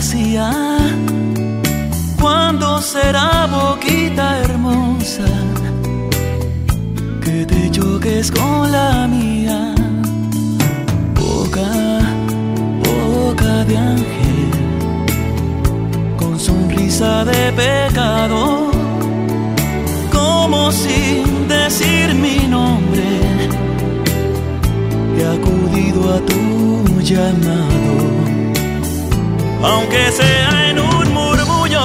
vacía. ¿Cuándo será, boquita hermosa, que te choques con la mía? Boca, boca de ángel, con sonrisa de pecador, como sin decir mi nombre, he acudido a tu llamado. Aunque sea en un murmullo,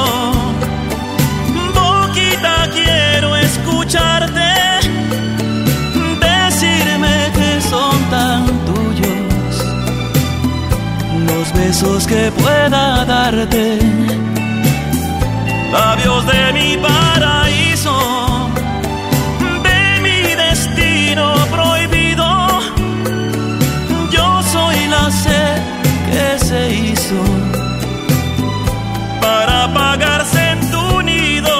boquita, quiero escucharte decirme que son tan tuyos los besos que pueda darte, labios de mi paraíso, de mi destino prohibido. Yo soy la sed que se hizo para apagarse en tu nido.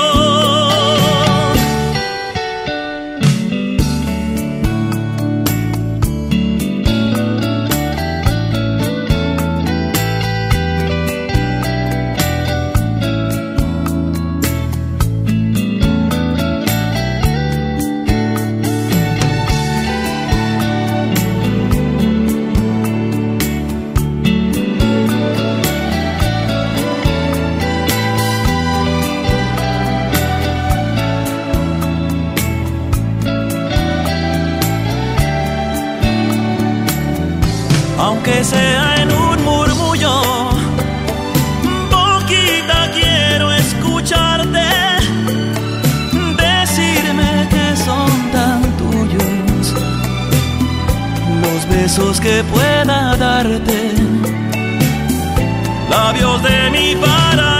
Aunque sea en un murmullo, boquita, quiero escucharte decirme que son tan tuyos los besos que pueda darte, labios de mi paraíso,